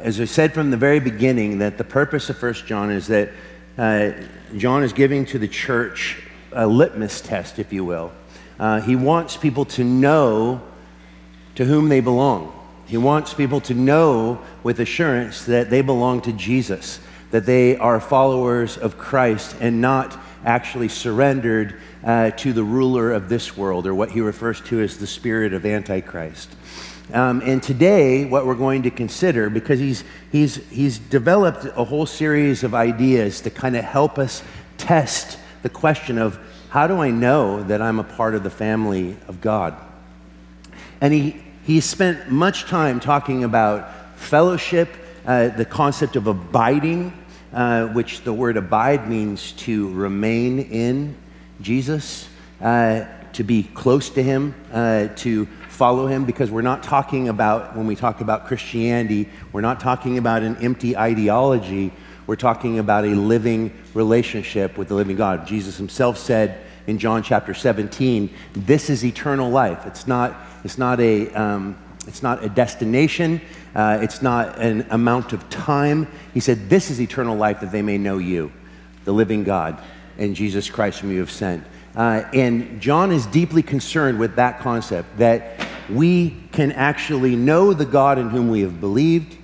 as I said from the very beginning, that the purpose of 1 John is that John is giving to the church a litmus test, if you will. He wants people to know to whom they belong. He wants people to know with assurance that they belong to Jesus, that they are followers of Christ and not actually surrendered to the ruler of this world, or what he refers to as the spirit of Antichrist. And today, what we're going to consider, because he's developed a whole series of ideas to kind of help us test the question of, how do I know that I'm a part of the family of God? And he spent much time talking about fellowship, the concept of abiding, which the word abide means to remain in Jesus, to be close to him, to follow him, because we're not talking about, when we talk about Christianity, we're not talking about an empty ideology. We're talking about a living relationship with the living God. Jesus himself said in John chapter 17, this is eternal life. It's not a destination. It's not an amount of time. He said, this is eternal life, that they may know you, the living God, and Jesus Christ whom you have sent. And John is deeply concerned with that concept, that we can actually know the God in whom we have believed.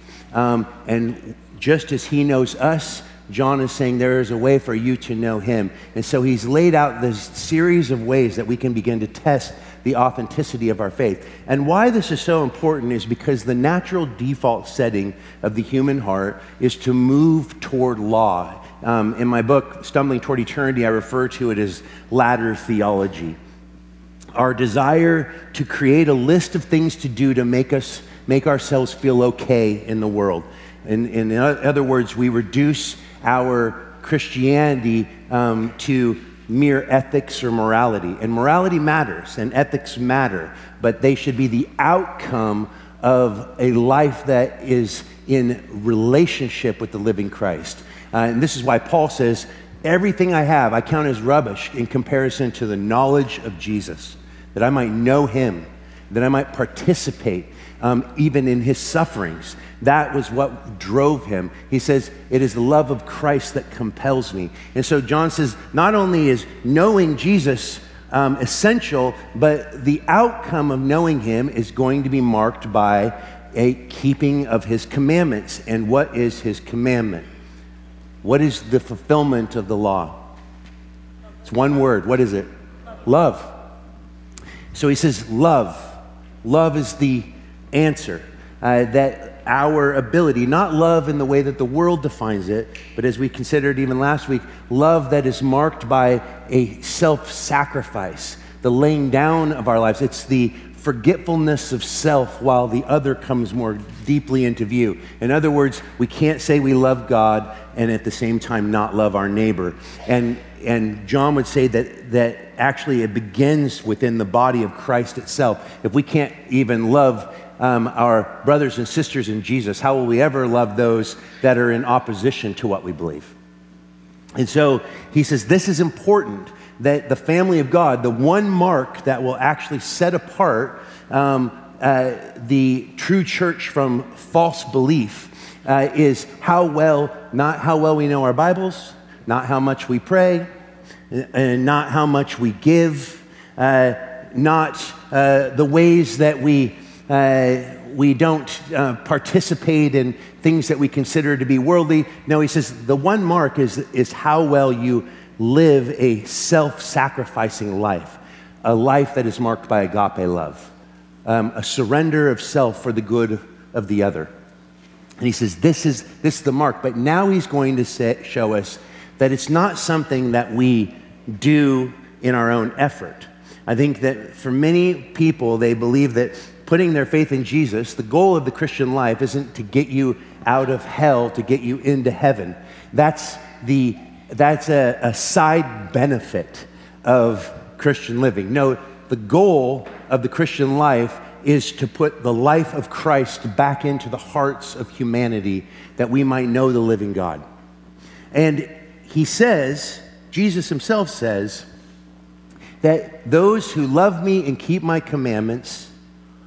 And just as he knows us, John is saying there is a way for you to know him. And so he's laid out this series of ways that we can begin to test the authenticity of our faith. And why this is so important is because the natural default setting of the human heart is to move toward law. In my book, Stumbling Toward Eternity, I refer to it as ladder theology. Our desire to create a list of things to do to make ourselves feel okay in the world. In other words, we reduce our Christianity to mere ethics or morality. And morality matters and ethics matter, but they should be the outcome of a life that is in relationship with the living Christ. And this is why Paul says, everything I have, I count as rubbish in comparison to the knowledge of Jesus, that I might know him, that I might participate even in his sufferings. That was what drove him. He says, it is the love of Christ that compels me. And so John says, not only is knowing Jesus essential, but the outcome of knowing him is going to be marked by a keeping of his commandments. And what is his commandment? What is the fulfillment of the law? It's one word. What is it? Love. So he says, love. Love is the answer. That our ability, not love in the way that the world defines it, but as we considered even last week, love that is marked by a self-sacrifice, the laying down of our lives. It's the forgetfulness of self while the other comes more deeply into view. In other words, we can't say we love God and at the same time not love our neighbor. And John would say that actually it begins within the body of Christ itself. If we can't even love our brothers and sisters in Jesus, how will we ever love those that are in opposition to what we believe? And so he says this is important, that the family of God, the one mark that will actually set apart the true church from false belief is not how well we know our Bibles, not how much we pray, and not how much we give, not the ways that we don't participate in things that we consider to be worldly. No, he says the one mark is how well you live a self-sacrificing life, a life that is marked by agape love, a surrender of self for the good of the other. And he says this is the mark. But now he's going to show us that it's not something that we do in our own effort. I think that for many people, they believe that putting their faith in Jesus, the goal of the Christian life isn't to get you out of hell, to get you into heaven. That's a side benefit of Christian living. No, the goal of the Christian life is to put the life of Christ back into the hearts of humanity, that we might know the living God. And he says, Jesus himself says, that those who love me and keep my commandments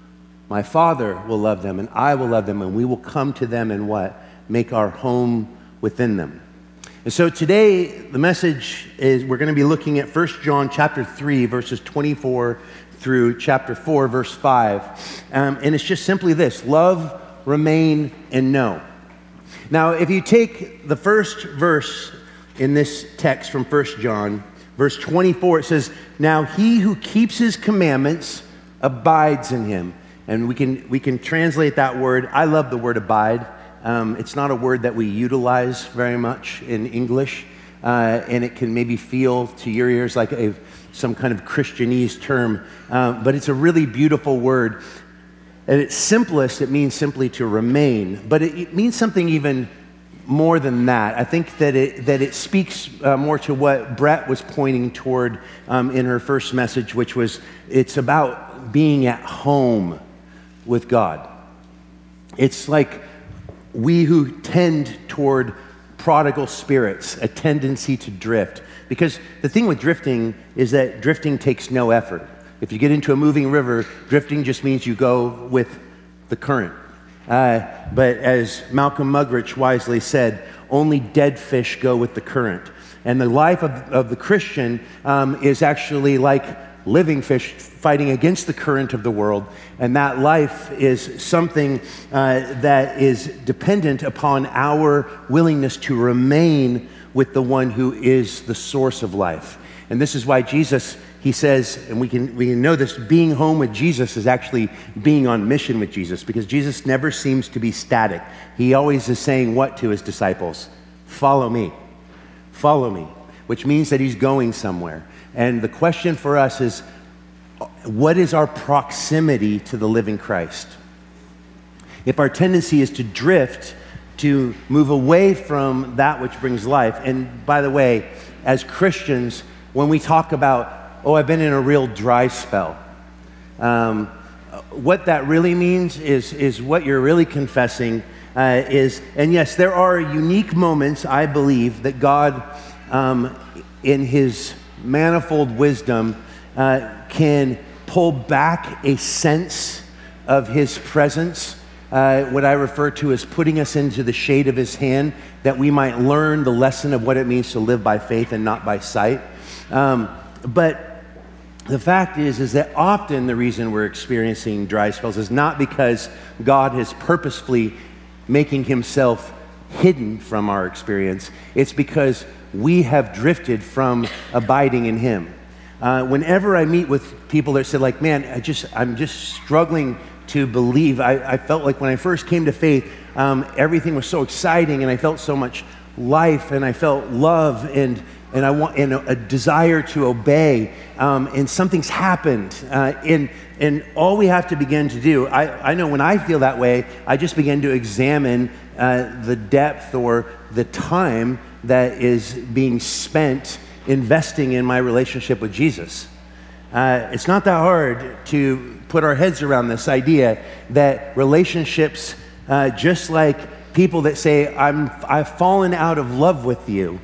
My Father will love them, and I will love them, and we will come to them and what? Make our home within them. And so today, the message is we're going to be looking at 1 John chapter 3, verses 24 through chapter 4, verse 5. And it's just simply this: love, remain, and know. Now, if you take the first verse in this text from 1 John, verse 24, it says, "Now he who keeps his commandments abides in him." And we can translate that word. I love the word abide. It's not a word that we utilize very much in English, and it can maybe feel to your ears like some kind of Christianese term, but it's a really beautiful word. At its simplest, it means simply to remain, but it means something even more than that. I think that it speaks more to what Brett was pointing toward in her first message, which was it's about being at home with God. It's like we who tend toward prodigal spirits, a tendency to drift. Because the thing with drifting is that drifting takes no effort. If you get into a moving river, drifting just means you go with the current. But as Malcolm Muggeridge wisely said, only dead fish go with the current. And the life of the Christian is actually like living fish fighting against the current of the world. And that life is something that is dependent upon our willingness to remain with the one who is the source of life. And this is why Jesus, he says, and we can know this, being home with Jesus is actually being on mission with Jesus, because Jesus never seems to be static. He always is saying what to his disciples? Follow me, which means that he's going somewhere. And the question for us is, what is our proximity to the living Christ? If our tendency is to drift, to move away from that which brings life, and by the way, as Christians, when we talk about, I've been in a real dry spell, what that really means is what you're really confessing is, and yes, there are unique moments, I believe, that God, in his manifold wisdom, can pull back a sense of his presence, what I refer to as putting us into the shade of his hand, that we might learn the lesson of what it means to live by faith and not by sight. But the fact is that often the reason we're experiencing dry spells is not because God is purposefully making himself hidden from our experience. It's because we have drifted from abiding in him. Whenever I meet with people that say, like, man, I'm just struggling to believe. I felt like when I first came to faith, everything was so exciting, and I felt so much life, and I felt love, and a desire to obey, and something's happened. And all we have to begin to do, I know when I feel that way, I just begin to examine the depth or the time that is being spent investing in my relationship with Jesus. It's not that hard to put our heads around this idea that relationships, just like people that say, I've fallen out of love with you,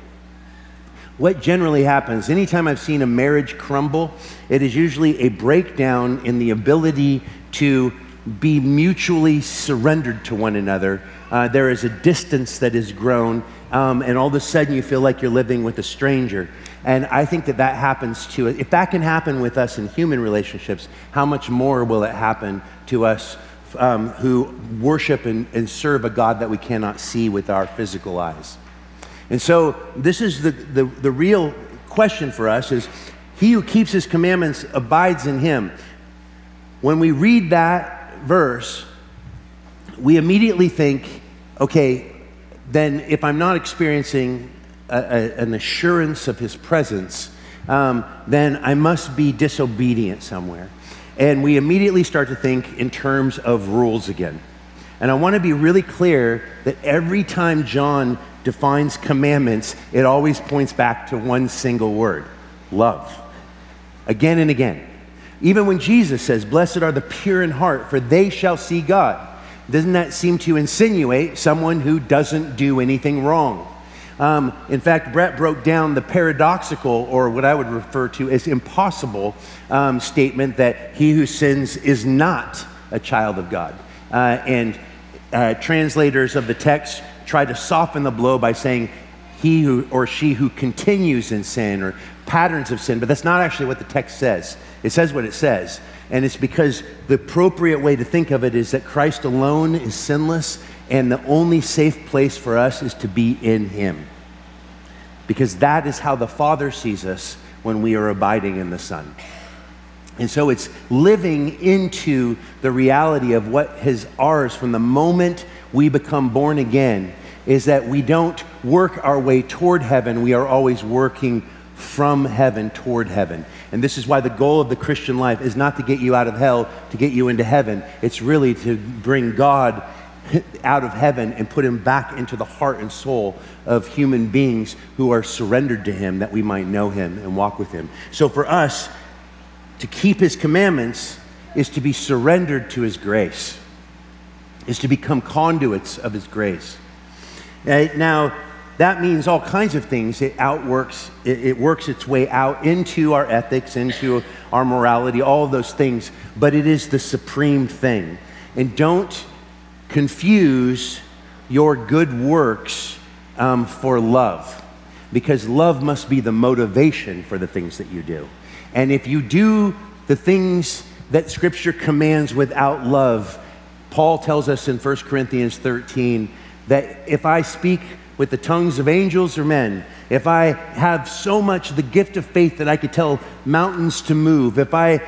what generally happens, anytime I've seen a marriage crumble, it is usually a breakdown in the ability to be mutually surrendered to one another. There is a distance that is grown, and all of a sudden you feel like you're living with a stranger. And I think that happens to us. If that can happen with us in human relationships, how much more will it happen to us who worship and serve a God that we cannot see with our physical eyes? And so this is the real question for us is, he who keeps his commandments abides in him. When we read that verse, we immediately think, okay, then if I'm not experiencing an assurance of his presence, then I must be disobedient somewhere. And we immediately start to think in terms of rules again. And I want to be really clear that every time John defines commandments, it always points back to one single word: love. Again and again. Even when Jesus says, "Blessed are the pure in heart, for they shall see God," doesn't that seem to insinuate someone who doesn't do anything wrong? In fact, Brett broke down the paradoxical, or what I would refer to as impossible, statement that he who sins is not a child of God. And translators of the text try to soften the blow by saying he who or she who continues in sin or patterns of sin, but that's not actually what the text says. It says what it says, and it's because the appropriate way to think of it is that Christ alone is sinless, and the only safe place for us is to be in him, because that is how the Father sees us when we are abiding in the Son. And so it's living into the reality of what is ours from the moment we become born again, is that we don't work our way toward heaven, we are always working from heaven toward heaven. And this is why the goal of the Christian life is not to get you out of hell, to get you into heaven. It's really to bring God out of heaven and put him back into the heart and soul of human beings who are surrendered to him, that we might know him and walk with him. So for us, to keep his commandments is to be surrendered to his grace, is to become conduits of his grace. Now, that means all kinds of things. It works its way out into our ethics, into our morality, all of those things, but it is the supreme thing. And don't confuse your good works for love, because love must be the motivation for the things that you do. And if you do the things that Scripture commands without love, Paul tells us in 1 Corinthians 13 that if I speak with the tongues of angels or men, if I have so much the gift of faith that I could tell mountains to move, if I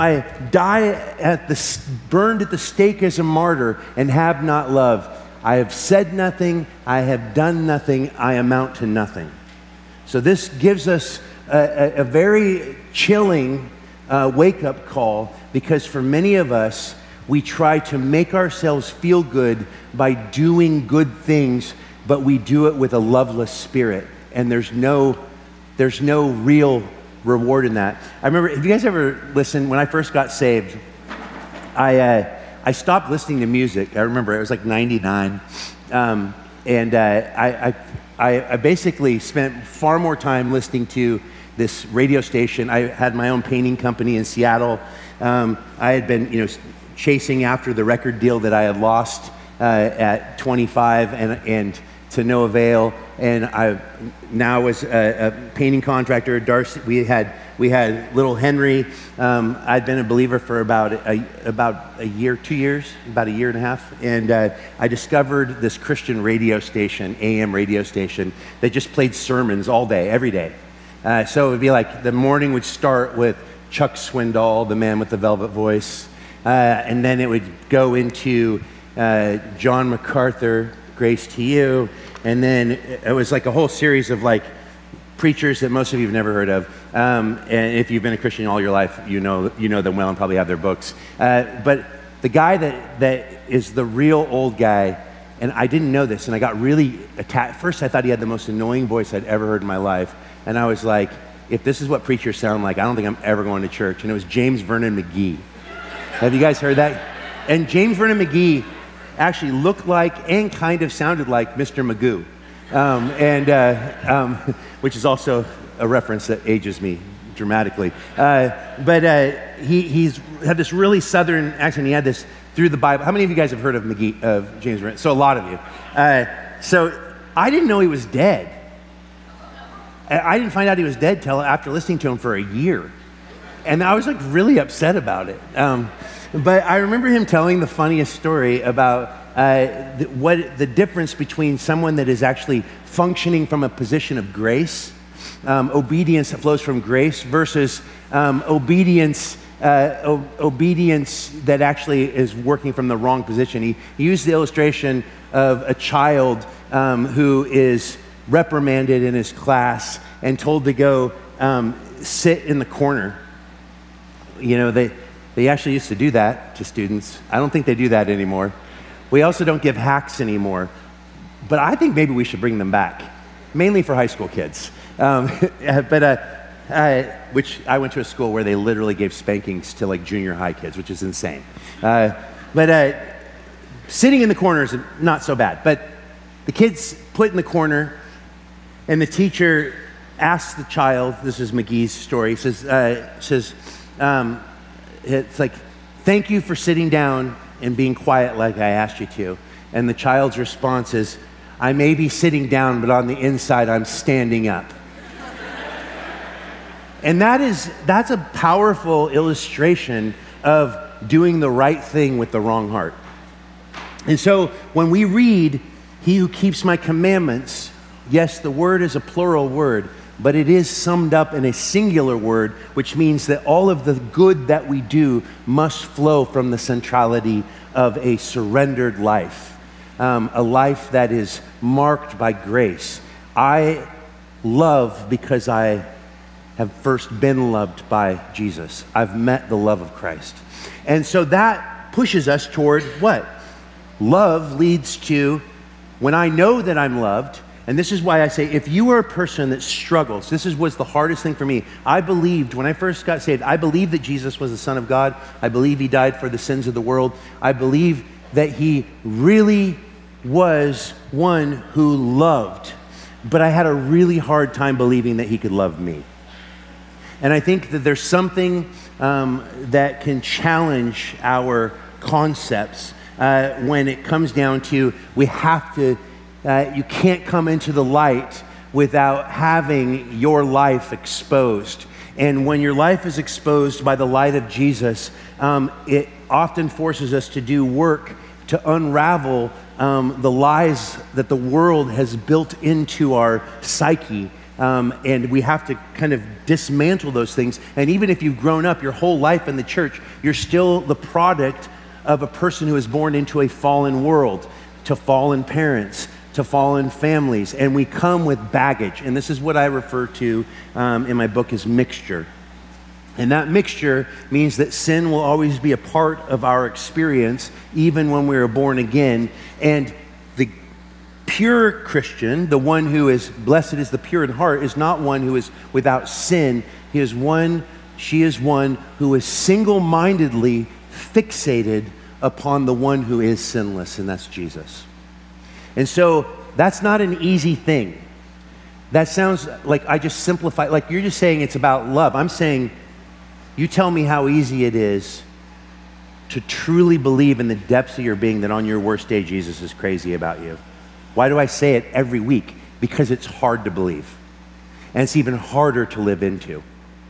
die burned at the stake as a martyr and have not love, I have said nothing, I have done nothing, I amount to nothing. So this gives us a very chilling wake-up call, because for many of us, we try to make ourselves feel good by doing good things, but we do it with a loveless spirit, and there's no real reward in that. I remember, have you guys ever listened, when I first got saved, I stopped listening to music. I remember it was like 99, and I basically spent far more time listening to this radio station. I had my own painting company in Seattle. I had been, chasing after the record deal that I had lost at 25 and to no avail. And I now was a painting contractor. Darcy, we had little Henry. I'd been a believer for about a year, 2 years, about a year and a half. And I discovered this Christian radio station, AM radio station, that just played sermons all day, every day. So it would be like the morning would start with Chuck Swindoll, the man with the velvet voice. And then it would go into John MacArthur, Grace to You. And then it was like a whole series of like preachers that most of you have never heard of. And if you've been a Christian all your life, you know them well and probably have their books. But the guy that is the real old guy, and I didn't know this, and I got really attached. First, I thought he had the most annoying voice I'd ever heard in my life. And I was like, if this is what preachers sound like, I don't think I'm ever going to church. And it was James Vernon McGee. Have you guys heard that? And James Vernon McGee actually looked like and kind of sounded like Mr. Magoo, which is also a reference that ages me dramatically. But he's had this really southern accent. He had this through the Bible. How many of you guys have heard of McGee, of James Vernon? So a lot of you. So I didn't know he was dead. I didn't find out he was dead till after listening to him for a year. And I was like really upset about it. But I remember him telling the funniest story about what the difference between someone that is actually functioning from a position of grace, obedience that flows from grace, versus obedience that actually is working from the wrong position. He used the illustration of a child who is reprimanded in his class and told to go sit in the corner. They actually used to do that to students. I don't think they do that anymore. We also don't give hacks anymore. But I think maybe we should bring them back, mainly for high school kids. Which I went to a school where they literally gave spankings to like junior high kids, which is insane. But sitting in the corner is not so bad. But the kid's put in the corner, and the teacher asks the child, this is McGee's story, says, it's like, thank you for sitting down and being quiet like I asked you to. And the child's response is, I may be sitting down, but on the inside, I'm standing up. And that's a powerful illustration of doing the right thing with the wrong heart. And so when we read, he who keeps my commandments, yes, the word is a plural word, but it is summed up in a singular word, which means that all of the good that we do must flow from the centrality of a surrendered life, a life that is marked by grace. I love because I have first been loved by Jesus. I've met the love of Christ. And so that pushes us toward what? Love leads to, when I know that I'm loved, and this is why I say, if you are a person that struggles, this was the hardest thing for me. I believed, when I first got saved, I believed that Jesus was the Son of God. I believe he died for the sins of the world. I believe that he really was one who loved. But I had a really hard time believing that he could love me. And I think that there's something that can challenge our concepts when it comes down to we have to, you can't come into the light without having your life exposed. And when your life is exposed by the light of Jesus, it often forces us to do work to unravel the lies that the world has built into our psyche. And we have to kind of dismantle those things. And even if you've grown up your whole life in the church, you're still the product of a person who is born into a fallen world, to fallen parents, to fallen families. And we come with baggage. And this is what I refer to in my book as mixture. And that mixture means that sin will always be a part of our experience, even when we are born again. And the pure Christian, the one who is blessed is the pure in heart, is not one who is without sin. She is one who is single-mindedly fixated upon the one who is sinless, and that's Jesus. And so that's not an easy thing. That sounds like I just simplified, like you're just saying it's about love. I'm saying, you tell me how easy it is to truly believe in the depths of your being that on your worst day, Jesus is crazy about you. Why do I say it every week? Because it's hard to believe. And it's even harder to live into.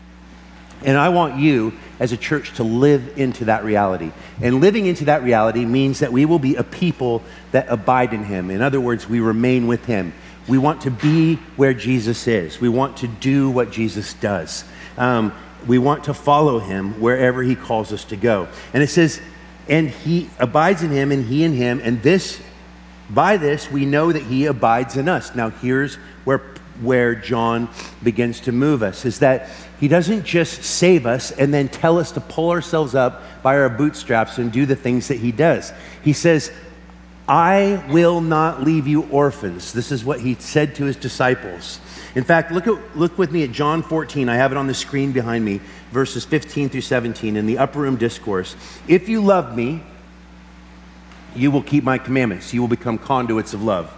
And I want you as a church to live into that reality. And living into that reality means that we will be a people that abide in him. In other words, we remain with him. We want to be where Jesus is. We want to do what Jesus does. We want to follow him wherever he calls us to go. And it says, and he abides in him and he in him. And by this, we know that he abides in us. Now, here's where John begins to move us, is that he doesn't just save us and then tell us to pull ourselves up by our bootstraps and do the things that he does. He says, I will not leave you orphans. This is what he said to his disciples. In fact, look with me at John 14. I have it on the screen behind me, verses 15 through 17 in the Upper Room Discourse. If you love me, you will keep my commandments. You will become conduits of love.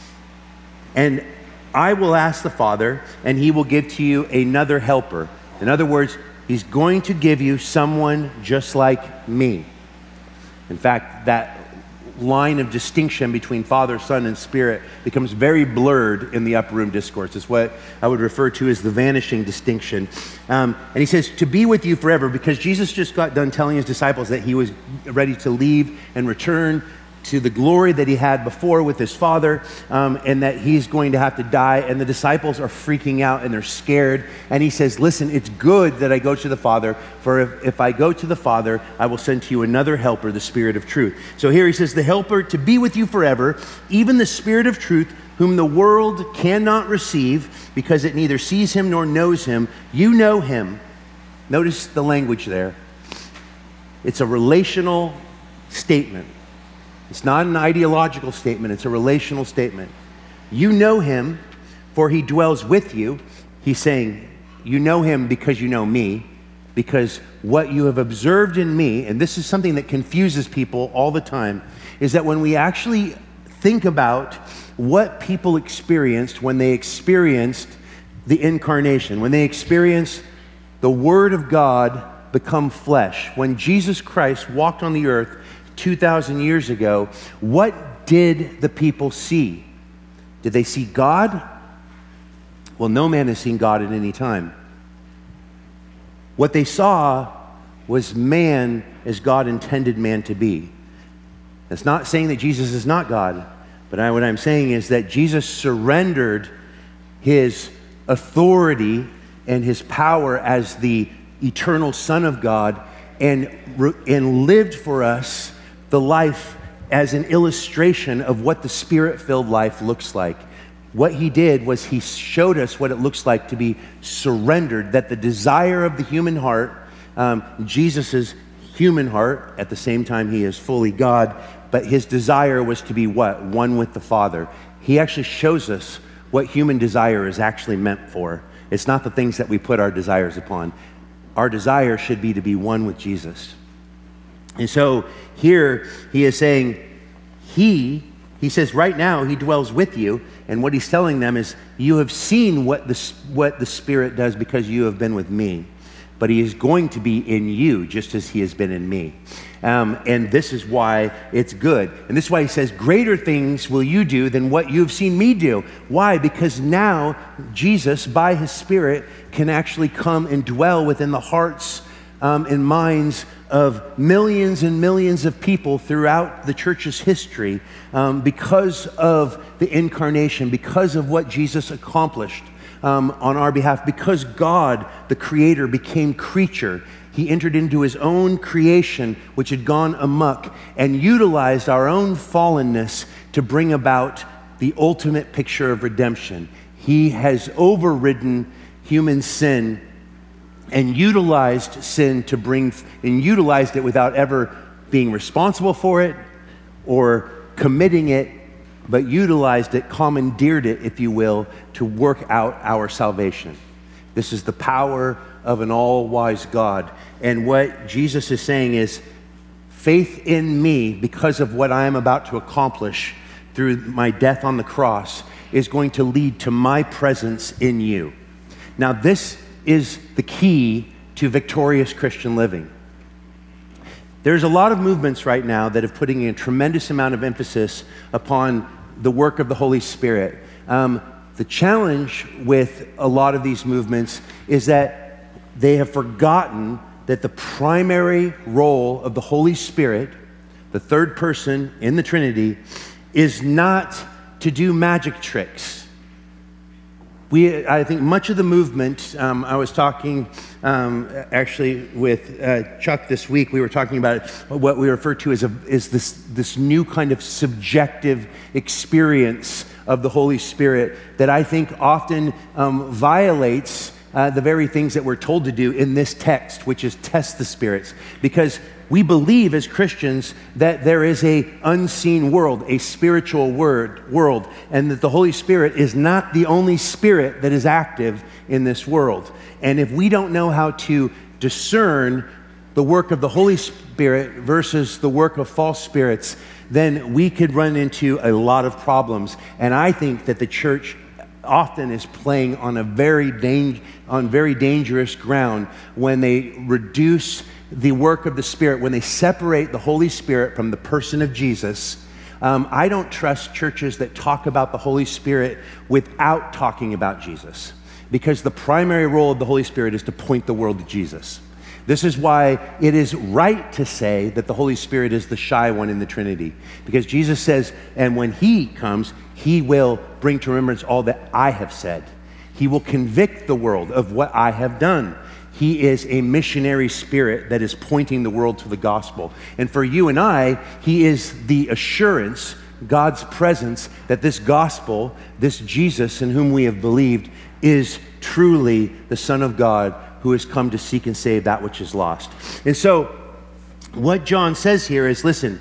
And I will ask the Father, and he will give to you another helper. In other words, he's going to give you someone just like me. In fact, that line of distinction between Father, Son, and Spirit becomes very blurred in the Upper Room Discourse. It's what I would refer to as the vanishing distinction. And he says, to be with you forever, because Jesus just got done telling his disciples that he was ready to leave and return to the glory that he had before with his Father, and that he's going to have to die. And the disciples are freaking out and they're scared. And he says, listen, it's good that I go to the Father, for if I go to the Father, I will send to you another helper, the Spirit of truth. So here he says, the helper to be with you forever, even the Spirit of truth, whom the world cannot receive because it neither sees him nor knows him. You know him. Notice the language there. It's a relational statement. It's not an ideological statement, it's a relational statement. You know him, for he dwells with you. He's saying, you know him because you know me, because what you have observed in me, and this is something that confuses people all the time, is that when we actually think about what people experienced when they experienced the incarnation, when they experienced the Word of God become flesh. When Jesus Christ walked on the earth 2,000 years ago, what did the people see? Did they see God? Well, no man has seen God at any time. What they saw was man as God intended man to be. That's not saying that Jesus is not God, but what I'm saying is that Jesus surrendered his authority and his power as the eternal Son of God and lived for us the life as an illustration of what the Spirit-filled life looks like. What he did was he showed us what it looks like to be surrendered, that the desire of the human heart, Jesus's human heart, at the same time he is fully God, but his desire was to be what? One with the Father. He actually shows us what human desire is actually meant for. It's not the things that we put our desires upon. Our desire should be to be one with Jesus. And so here he is saying, he says right now he dwells with you, and what he's telling them is, you have seen what the Spirit does because you have been with me, but he is going to be in you just as he has been in me. And this is why it's good. And this is why he says, greater things will you do than what you've seen me do. Why? Because now Jesus, by his Spirit, can actually come and dwell within the hearts and minds of millions and millions of people throughout the church's history because of the incarnation, because of what Jesus accomplished on our behalf, because God, the Creator, became creature. He entered into his own creation, which had gone amok, and utilized our own fallenness to bring about the ultimate picture of redemption. He has overridden human sin and utilized sin to bring, and utilized it without ever being responsible for it or committing it, but utilized it, commandeered it, if you will, to work out our salvation. This is the power of an all-wise God. And what Jesus is saying is, faith in me, because of what I am about to accomplish through my death on the cross, is going to lead to my presence in you. Now, this is the key to victorious Christian living. There's a lot of movements right now that are putting a tremendous amount of emphasis upon the work of the Holy Spirit. The challenge with a lot of these movements is that they have forgotten that the primary role of the Holy Spirit, the third person in the Trinity, is not to do magic tricks. I think much of the movement, I was talking actually with Chuck this week, we were talking about what we refer to as this new kind of subjective experience of the Holy Spirit that I think often violates the very things that we're told to do in this text, which is test the spirits. Because we believe as Christians that there is a unseen world, a spiritual world, and that the Holy Spirit is not the only spirit that is active in this world. And if we don't know how to discern the work of the Holy Spirit versus the work of false spirits, then we could run into a lot of problems. And I think that the church often is playing on very dangerous ground when they reduce the work of the Spirit, when they separate the Holy Spirit from the person of Jesus. I don't trust churches that talk about the Holy Spirit without talking about Jesus, because the primary role of the Holy Spirit is to point the world to Jesus. This is why it is right to say that the Holy Spirit is the shy one in the Trinity, because Jesus says, and when he comes, he will bring to remembrance all that I have said. He will convict the world of what I have done. He is a missionary spirit that is pointing the world to the gospel. And for you and I, he is the assurance, God's presence, that this gospel, this Jesus in whom we have believed, is truly the Son of God who has come to seek and save that which is lost. And so what John says here is, listen,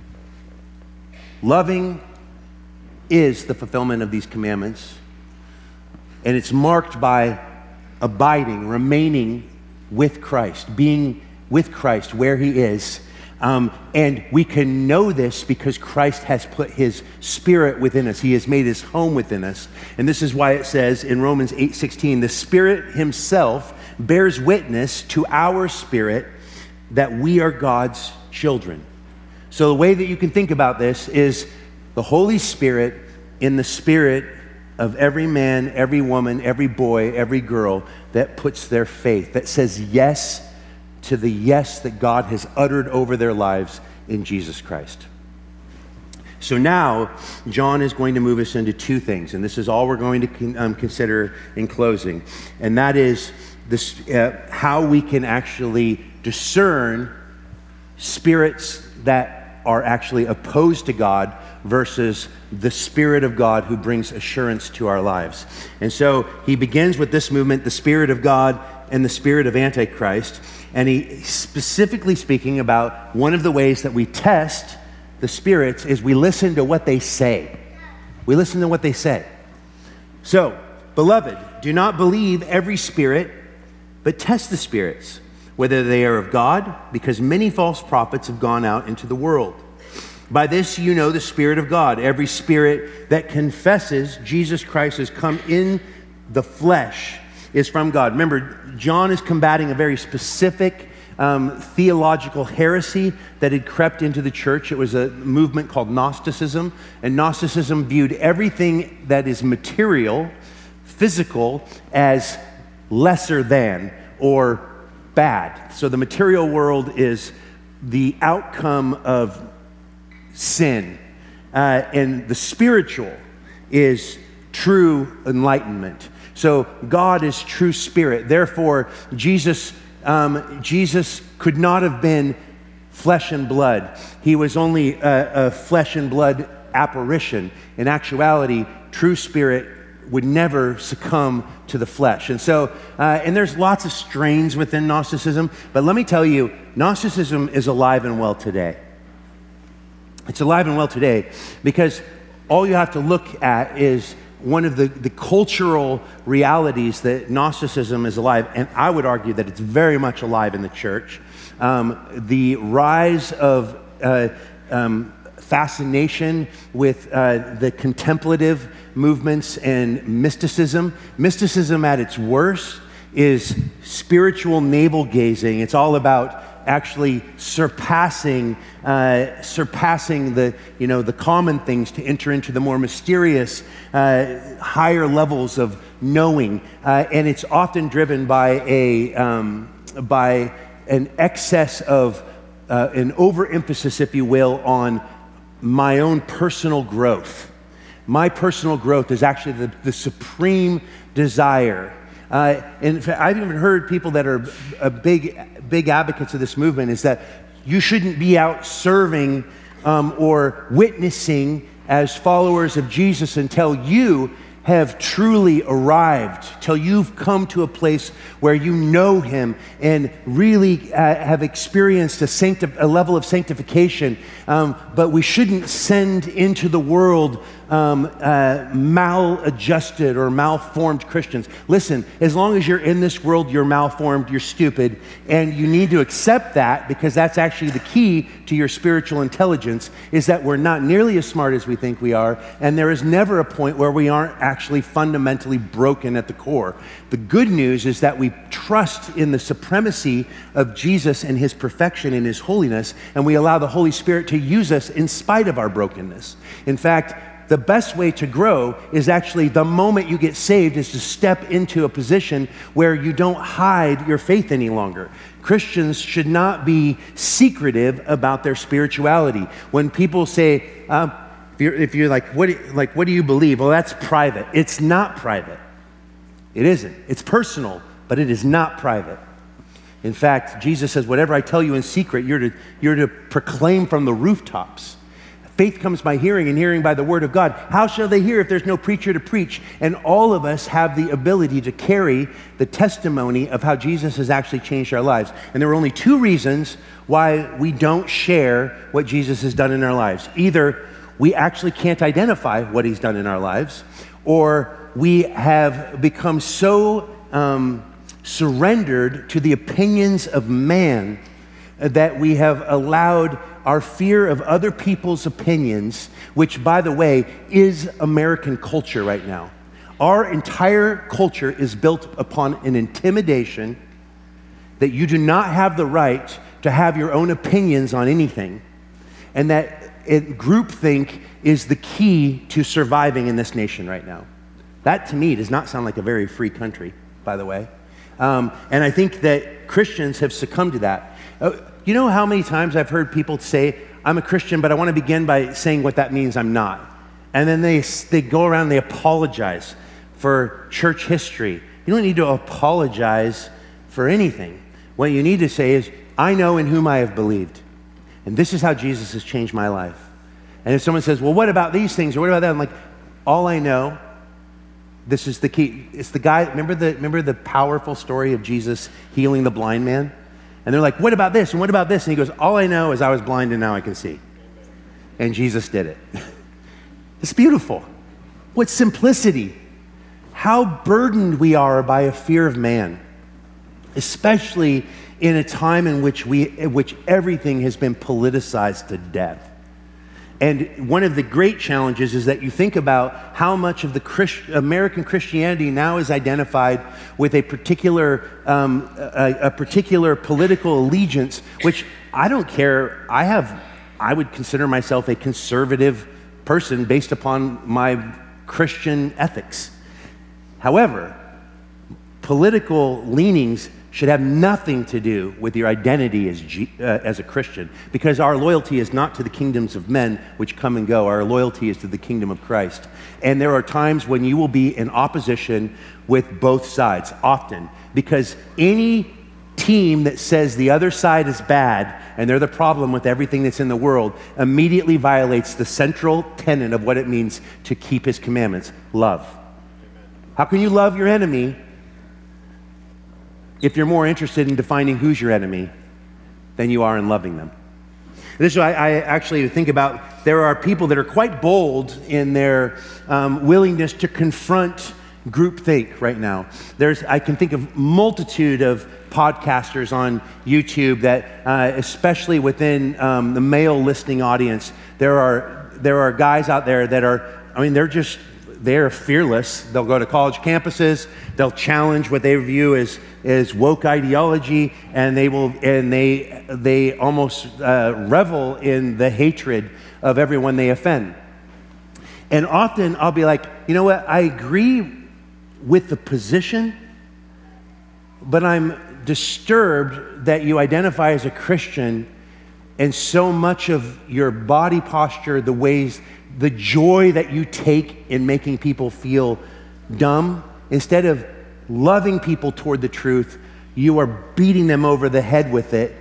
loving is the fulfillment of these commandments, and it's marked by abiding, remaining with Christ, being with Christ where he is. And we can know this because Christ has put his Spirit within us. He has made his home within us. And this is why it says in Romans 8:16, the Spirit himself bears witness to our spirit that we are God's children. So the way that you can think about this is the Holy Spirit in the spirit of every man, every woman, every boy, every girl that puts their faith, that says yes to the yes that God has uttered over their lives in Jesus Christ. So now, John is going to move us into two things, and this is all we're going to consider in closing, and that is this, how we can actually discern spirits that are actually opposed to God versus the Spirit of God who brings assurance to our lives. And so he begins with this movement, the Spirit of God and the spirit of Antichrist. And he specifically speaking about one of the ways that we test the spirits is we listen to what they say. We listen to what they say. So, beloved, do not believe every spirit, but test the spirits, whether they are of God, because many false prophets have gone out into the world. By this you know the Spirit of God. Every spirit that confesses Jesus Christ has come in the flesh is from God. Remember, John is combating a very specific theological heresy that had crept into the church. It was a movement called Gnosticism, and Gnosticism viewed everything that is material, physical, as lesser than or bad. So the material world is the outcome of sin, and the spiritual is true enlightenment. So God is true spirit. Therefore, Jesus could not have been flesh and blood. He was only a flesh and blood apparition. In actuality, true spirit would never succumb to the flesh. And so, and there's lots of strains within Gnosticism, but let me tell you, Gnosticism is alive and well today. It's alive and well today because all you have to look at is one of the cultural realities that Gnosticism is alive, and I would argue that it's very much alive in the church. The rise of fascination with the contemplative movements and mysticism. Mysticism at its worst is spiritual navel-gazing. It's all about actually surpassing the common things to enter into the more mysterious, higher levels of knowing, and it's often driven by an excess of an overemphasis, if you will, on my own personal growth. My personal growth is actually the supreme desire. In fact, I've even heard people that are big advocates of this movement is that you shouldn't be out serving or witnessing as followers of Jesus until you have truly arrived, till you've come to a place where you know him and really have experienced a level of sanctification. But we shouldn't send into the world maladjusted or malformed Christians. Listen, as long as you're in this world, you're malformed, you're stupid, and you need to accept that, because that's actually the key to your spiritual intelligence, is that we're not nearly as smart as we think we are, and there is never a point where we aren't actually fundamentally broken at the core. The good news is that we trust in the supremacy of Jesus and his perfection and his holiness, and we allow the Holy Spirit to use us in spite of our brokenness. In fact, the best way to grow is actually the moment you get saved is to step into a position where you don't hide your faith any longer. Christians should not be secretive about their spirituality. When people say, if you're like, what do you believe? Well, that's private. It's not private. It isn't. It's personal, but it is not private. In fact, Jesus says, whatever I tell you in secret, you're to proclaim from the rooftops. Faith comes by hearing, and hearing by the word of God. How shall they hear if there's no preacher to preach? And all of us have the ability to carry the testimony of how Jesus has actually changed our lives. And there are only two reasons why we don't share what Jesus has done in our lives. Either we actually can't identify what he's done in our lives, or we have become so surrendered to the opinions of man that we have allowed our fear of other people's opinions, which, by the way, is American culture right now. Our entire culture is built upon an intimidation that you do not have the right to have your own opinions on anything, and that groupthink is the key to surviving in this nation right now. That, to me, does not sound like a very free country, by the way. And I think that Christians have succumbed to that. You know how many times I've heard people say, I'm a Christian, but I want to begin by saying what that means I'm not. And then they go around and they apologize for church history. You don't need to apologize for anything. What you need to say is, I know in whom I have believed. And this is how Jesus has changed my life. And if someone says, well, what about these things? Or what about that? I'm like, all I know, this is the key. It's the guy, remember the powerful story of Jesus healing the blind man? And they're like, what about this? And what about this? And he goes, all I know is I was blind and now I can see. And Jesus did it. It's beautiful. What simplicity. How burdened we are by a fear of man, especially in a time in which everything has been politicized to death. And one of the great challenges is that you think about how much of the American Christianity now is identified with a particular political allegiance, which I don't care. I would consider myself a conservative person based upon my Christian ethics. However, political leanings should have nothing to do with your identity as a Christian, because our loyalty is not to the kingdoms of men which come and go. Our loyalty is to the kingdom of Christ. And there are times when you will be in opposition with both sides, often, because any team that says the other side is bad and they're the problem with everything that's in the world immediately violates the central tenet of what it means to keep his commandments: love. How can you love your enemy if you're more interested in defining who's your enemy than you are in loving them? This is why I actually think about, there are people that are quite bold in their willingness to confront groupthink right now. I can think of multitude of podcasters on YouTube that, especially within the male listening audience, there are guys out there that are, they're fearless. They'll go to college campuses. They'll challenge what they view as woke ideology, and they almost revel in the hatred of everyone they offend. And often I'll be like, you know what? I agree with the position, but I'm disturbed that you identify as a Christian, and so much of your body posture, the joy that you take in making people feel dumb, instead of loving people toward the truth, you are beating them over the head with it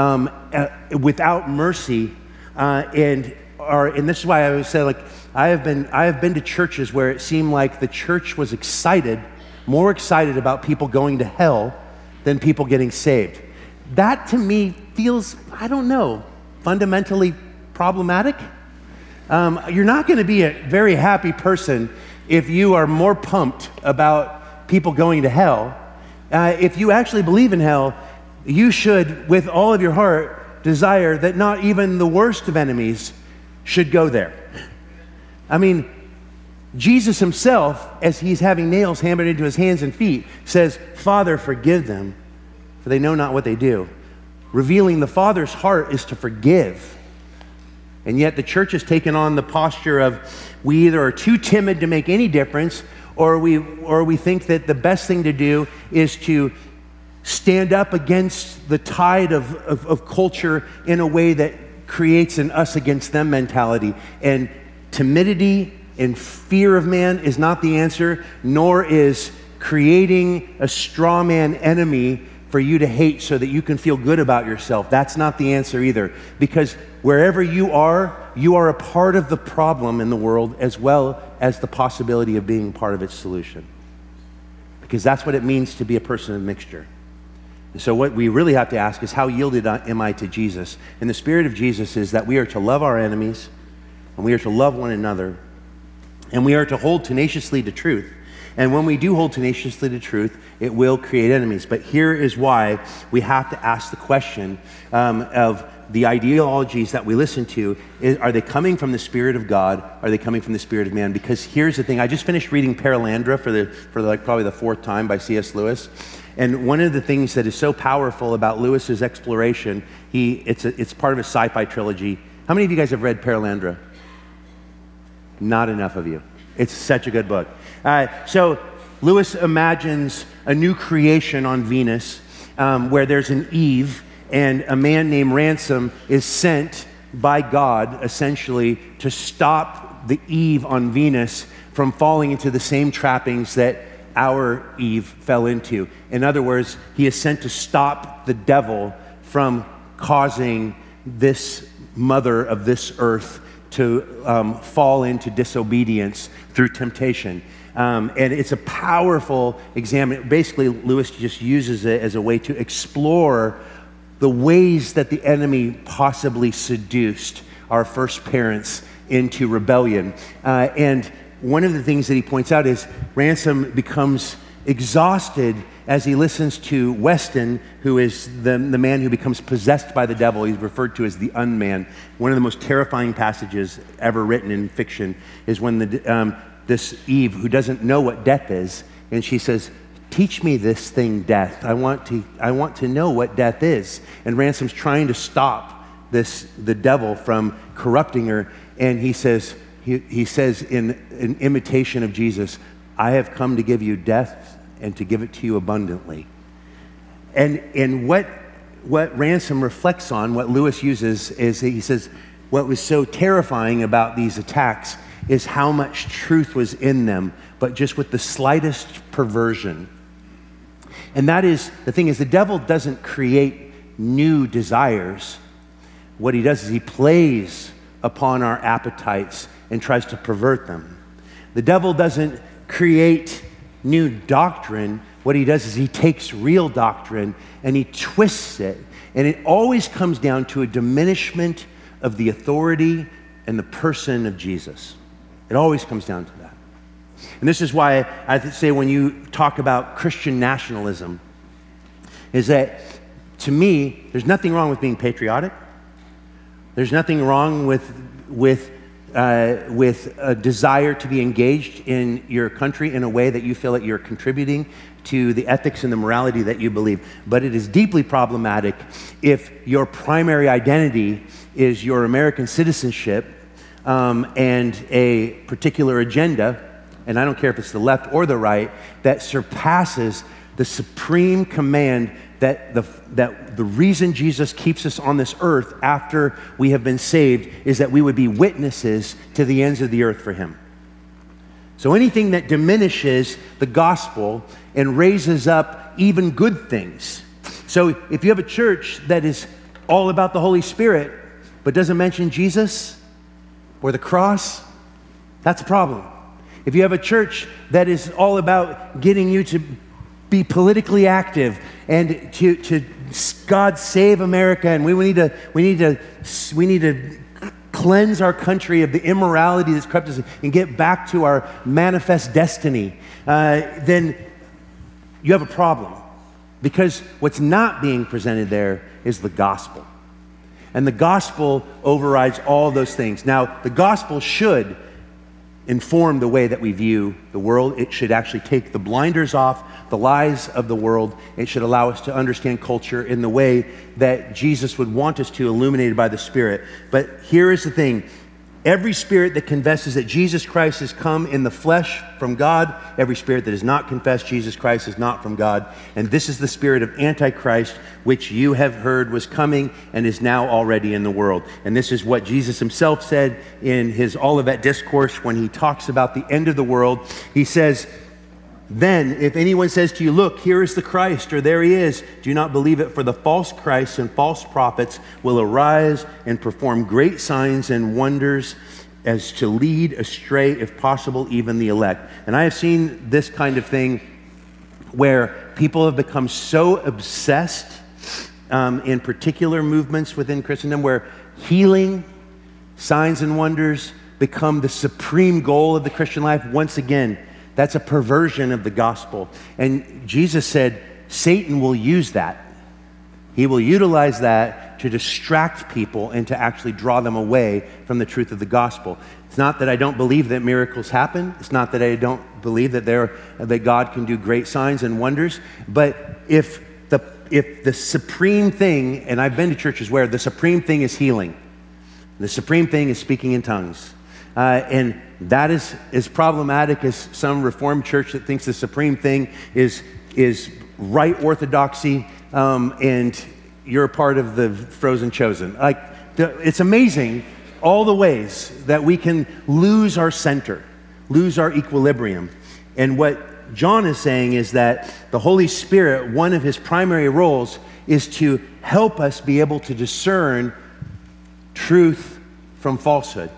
without mercy. And this is why I always say, like, I have been to churches where it seemed like the church was more excited about people going to hell than people getting saved. That to me feels, I don't know, fundamentally problematic. You're not going to be a very happy person if you are more pumped about people going to hell. If you actually believe in hell, you should, with all of your heart, desire that not even the worst of enemies should go there. I mean, Jesus himself, as he's having nails hammered into his hands and feet, says, Father, forgive them, for they know not what they do. Revealing the Father's heart is to forgive. And yet the church has taken on the posture of, we either are too timid to make any difference, or we think that the best thing to do is to stand up against the tide of culture in a way that creates an us against them mentality. And timidity and fear of man is not the answer, nor is creating a straw man enemy for you to hate so that you can feel good about yourself. That's not the answer either, because wherever you are a part of the problem in the world as well as the possibility of being part of its solution, because that's what it means to be a person of mixture. And so what we really have to ask is, how yielded am I to Jesus? And the spirit of Jesus is that we are to love our enemies, and we are to love one another, and we are to hold tenaciously to truth. And when we do hold tenaciously to truth, it will create enemies. But here is why we have to ask the question of the ideologies that we listen to. Are they coming from the Spirit of God? Are they coming from the Spirit of man? Because here's the thing. I just finished reading Perelandra for like probably the fourth time by C.S. Lewis. And one of the things that is so powerful about Lewis's exploration, it's part of a sci-fi trilogy. How many of you guys have read Perelandra? Not enough of you. It's such a good book. So Lewis imagines a new creation on Venus where there's an Eve, and a man named Ransom is sent by God, essentially, to stop the Eve on Venus from falling into the same trappings that our Eve fell into. In other words, he is sent to stop the devil from causing this mother of this earth to fall into disobedience through temptation. And it's a powerful example. Basically, Lewis just uses it as a way to explore the ways that the enemy possibly seduced our first parents into rebellion. And one of the things that he points out is Ransom becomes exhausted as he listens to Weston, who is the man who becomes possessed by the devil. He's referred to as the unman. One of the most terrifying passages ever written in fiction is when this Eve, who doesn't know what death is, and she says, "Teach me this thing, death. I want to know what death is." And Ransom's trying to stop the devil from corrupting her, and he says in an imitation of Jesus, "I have come to give you death and to give it to you abundantly." And what Ransom reflects on, what Lewis uses, is he says, what was so terrifying about these attacks is how much truth was in them, but just with the slightest perversion. And that is, the thing is, the devil doesn't create new desires. What he does is he plays upon our appetites and tries to pervert them. The devil doesn't create new doctrine. What he does is he takes real doctrine and he twists it. And it always comes down to a diminishment of the authority and the person of Jesus. It always comes down to that. And this is why I say when you talk about Christian nationalism, is that to me, there's nothing wrong with being patriotic. There's nothing wrong with a desire to be engaged in your country in a way that you feel that you're contributing to the ethics and the morality that you believe. But it is deeply problematic if your primary identity is your American citizenship and a particular agenda, and I don't care if it's the left or the right, that surpasses the supreme command that the reason Jesus keeps us on this earth after we have been saved is that we would be witnesses to the ends of the earth for him. So anything that diminishes the gospel and raises up even good things. So if you have a church that is all about the Holy Spirit but doesn't mention Jesus or the cross, that's a problem. If you have a church that is all about getting you to be politically active and to God save America, and we need to cleanse our country of the immorality that's crept us and get back to our manifest destiny, then you have a problem, because what's not being presented there is the gospel, and the gospel overrides all those things. Now, the gospel should inform the way that we view the world. It should actually take the blinders off the lies of the world. It should allow us to understand culture in the way that Jesus would want us to, illuminated by the Spirit. But here is the thing. Every spirit that confesses that Jesus Christ has come in the flesh from God, every spirit that does not confess Jesus Christ is not from God. And this is the spirit of Antichrist, which you have heard was coming and is now already in the world. And this is what Jesus himself said in his Olivet Discourse when he talks about the end of the world. He says, "Then, if anyone says to you, 'Look, here is the Christ,' or 'There he is,' do not believe it, for the false Christs and false prophets will arise and perform great signs and wonders as to lead astray, if possible, even the elect." And I have seen this kind of thing where people have become so obsessed in particular movements within Christendom where healing, signs and wonders become the supreme goal of the Christian life. Once again, That's a perversion of the gospel. And Jesus said, Satan will use that. He will utilize that to distract people and to actually draw them away from the truth of the gospel. It's not that I don't believe that miracles happen. It's not that I don't believe that God can do great signs and wonders. But if the supreme thing, and I've been to churches where the supreme thing is healing, the supreme thing is speaking in tongues, and that is as problematic as some Reformed church that thinks the supreme thing is right orthodoxy, and you're a part of the frozen chosen. It's amazing all the ways that we can lose our center, lose our equilibrium. And what John is saying is that the Holy Spirit, one of his primary roles is to help us be able to discern truth from falsehood,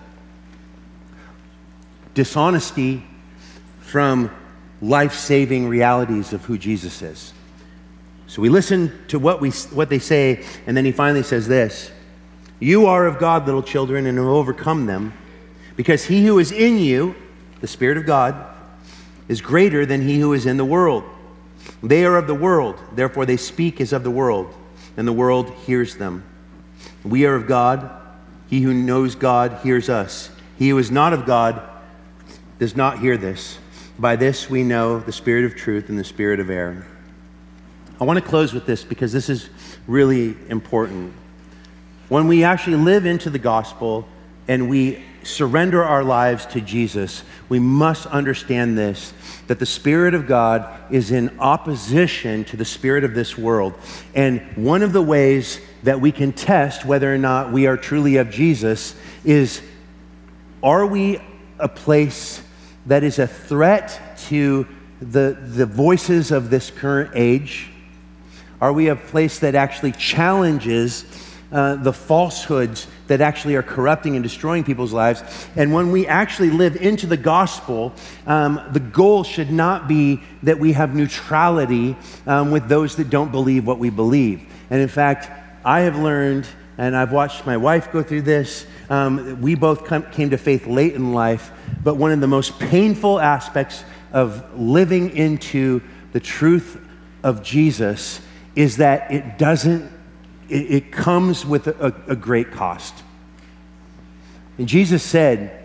dishonesty from life-saving realities of who Jesus is. So we listen to what they say, and then he finally says this: "You are of God, little children, and have overcome them, because he who is in you, the Spirit of God, is greater than he who is in the world. They are of the world, therefore they speak as of the world, and the world hears them. We are of God. He who knows God hears us. He who is not of God does not hear this. By this we know the spirit of truth and the spirit of error." I want to close with this because this is really important. When we actually live into the gospel and we surrender our lives to Jesus, we must understand this, that the Spirit of God is in opposition to the spirit of this world. And one of the ways that we can test whether or not we are truly of Jesus is, are we a place that is a threat to the voices of this current age? Are we a place that actually challenges the falsehoods that actually are corrupting and destroying people's lives? And when we actually live into the gospel, the goal should not be that we have neutrality with those that don't believe what we believe. And in fact, I have learned, and I've watched my wife go through this, we both came to faith late in life, but one of the most painful aspects of living into the truth of Jesus is that it comes with a great cost. And Jesus said,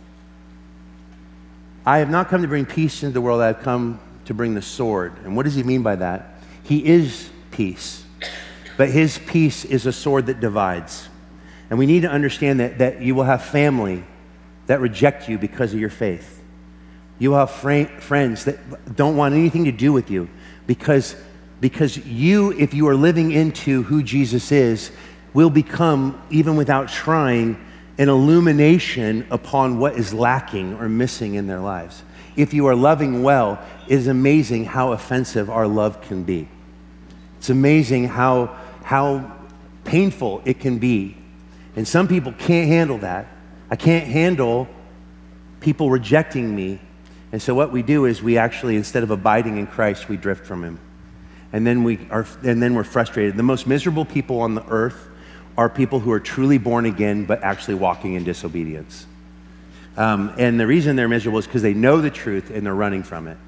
"I have not come to bring peace into the world, I have come to bring the sword." And what does he mean by that? He is peace, but his peace is a sword that divides. And we need to understand that you will have family that reject you because of your faith. You will have friends that don't want anything to do with you because you, if you are living into who Jesus is, will become, even without trying, an illumination upon what is lacking or missing in their lives. If you are loving well, it is amazing how offensive our love can be. It's amazing how painful it can be. And some people can't handle that. I can't handle people rejecting me. And so what we do is we actually, instead of abiding in Christ, we drift from him. And then we're frustrated. The most miserable people on the earth are people who are truly born again, but actually walking in disobedience. And the reason they're miserable is because they know the truth and they're running from it.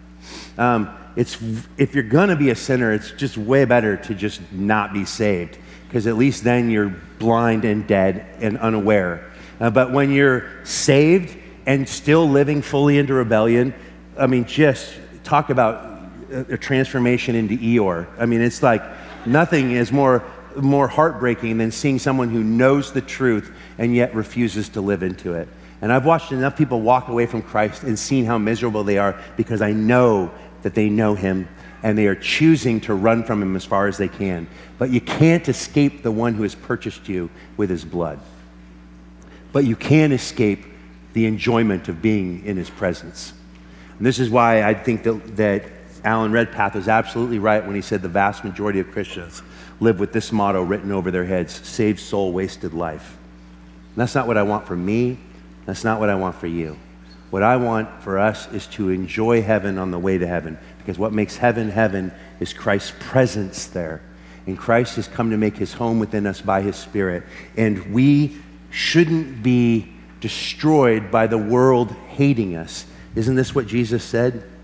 If you're going to be a sinner, it's just way better to just not be saved, because at least then you're blind and dead and unaware. But when you're saved and still living fully into rebellion, I mean, just talk about a transformation into Eeyore. I mean, it's like nothing is more heartbreaking than seeing someone who knows the truth and yet refuses to live into it. And I've watched enough people walk away from Christ and seen how miserable they are, because I know that they know him and they are choosing to run from him as far as they can. But you can't escape the one who has purchased you with his blood. But you can escape the enjoyment of being in his presence. And this is why I think that Alan Redpath was absolutely right when he said the vast majority of Christians live with this motto written over their heads: saved soul, wasted life. And that's not what I want for me. That's not what I want for you. What I want for us is to enjoy heaven on the way to heaven, because what makes heaven heaven is Christ's presence there. And Christ has come to make his home within us by his Spirit. And we shouldn't be destroyed by the world hating us. Isn't this what Jesus said?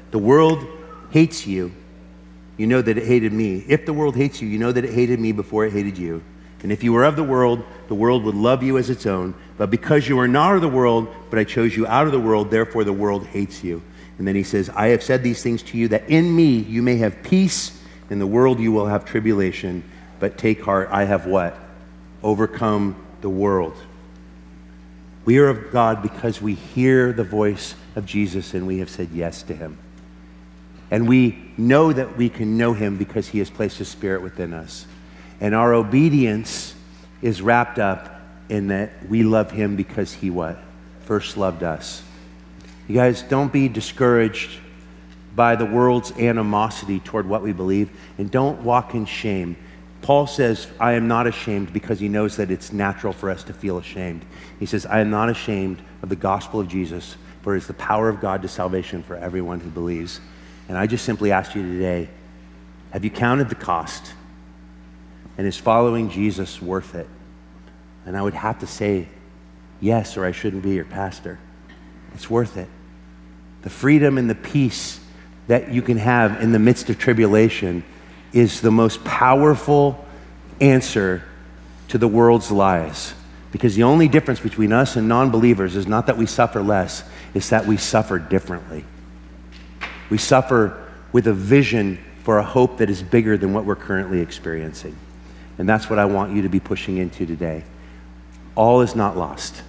The world hates you. You know that it hated me. If the world hates you, you know that it hated me before it hated you. And if you were of the world would love you as its own. But because you are not of the world, but I chose you out of the world, therefore the world hates you. And then he says, I have said these things to you that in me you may have peace. In the world you will have tribulation. But take heart, I have what? Overcome the world. We are of God because we hear the voice of Jesus and we have said yes to him. And we know that we can know him because he has placed his Spirit within us. And our obedience is wrapped up in that we love him because he what? First loved us. You guys, don't be discouraged by the world's animosity toward what we believe, and don't walk in shame. Paul says, I am not ashamed, because he knows that it's natural for us to feel ashamed. He says, I am not ashamed of the gospel of Jesus, for it is the power of God to salvation for everyone who believes. And I just simply ask you today, have you counted the cost? And is following Jesus worth it? And I would have to say yes, or I shouldn't be your pastor. It's worth it. The freedom and the peace that you can have in the midst of tribulation is the most powerful answer to the world's lies. Because the only difference between us and non-believers is not that we suffer less, it's that we suffer differently. We suffer with a vision for a hope that is bigger than what we're currently experiencing. And that's what I want you to be pushing into today. All is not lost.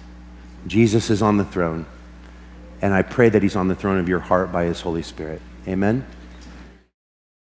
Jesus is on the throne. And I pray that he's on the throne of your heart by his Holy Spirit. Amen.